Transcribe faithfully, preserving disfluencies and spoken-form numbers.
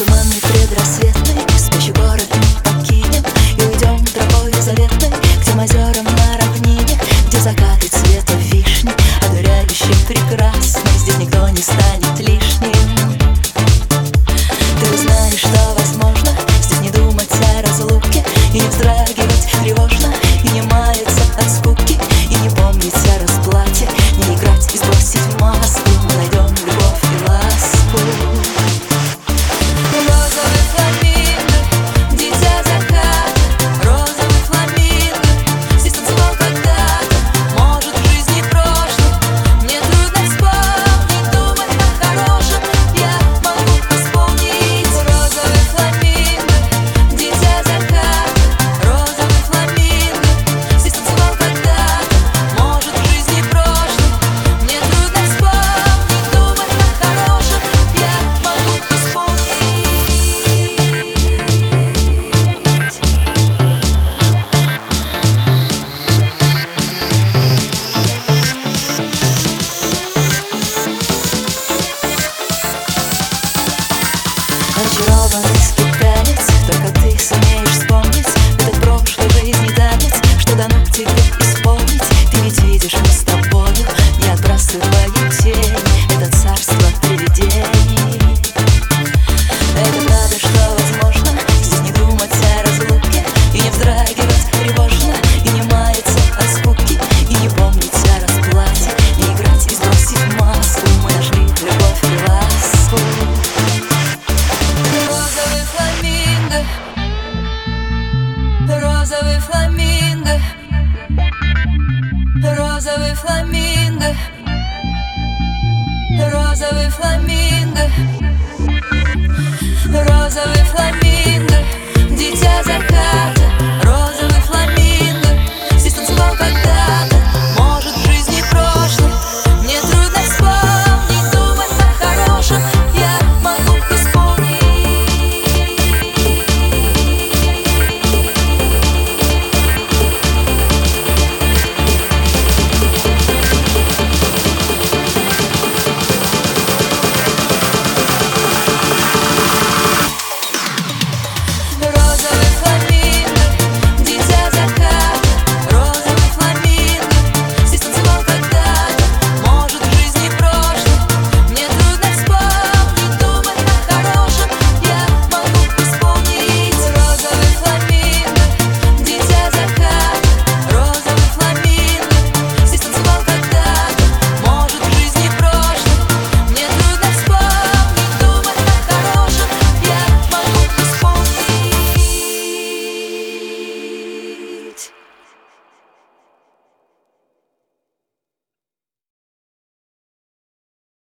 туманный предрассветный, спящий город покинем и уйдем тропой заветной к тем озерам на равнине, где закаты цвета вишни, одаряющие прекрасно. Здесь никто не станет лишним. Ты узнаешь, что возможно здесь не думать о разлуке и не вздрагивать тревожно, и не маяться от скуки, и не помнить о расплате, не играть и сбросить маску. Мы найдем любовь и ласку. Розовый фламинго, дитя заката, розовый фламинго, здесь танцевал когда-то, может, в жизни прошлой. Мне трудно вспомнить, думать о хорошем я могу исполнить. Розовый фламинго, дитя заката, розовый фламинго, здесь танцевал когда-то, может, в жизни прошлой. Мне трудно вспомнить, думать о хорошем я могу исполнить. Очарованный скиталец, только ты сумеешь вспомнить этот прошлый жизни танец, что дано к тебе исполнить. Ты ведь видишь, мы с тобою не отбрасываю тень, это царство привидений. Это правда, что возможно здесь не думать о разлуке и не вздрагивать тревожно, и не маяться от скуки, и не помнить о расплате, не играть и сбросить маску. Мы нашли любовь и ласку. Розовый фламинго, розовый фламинго, розовый фламинго.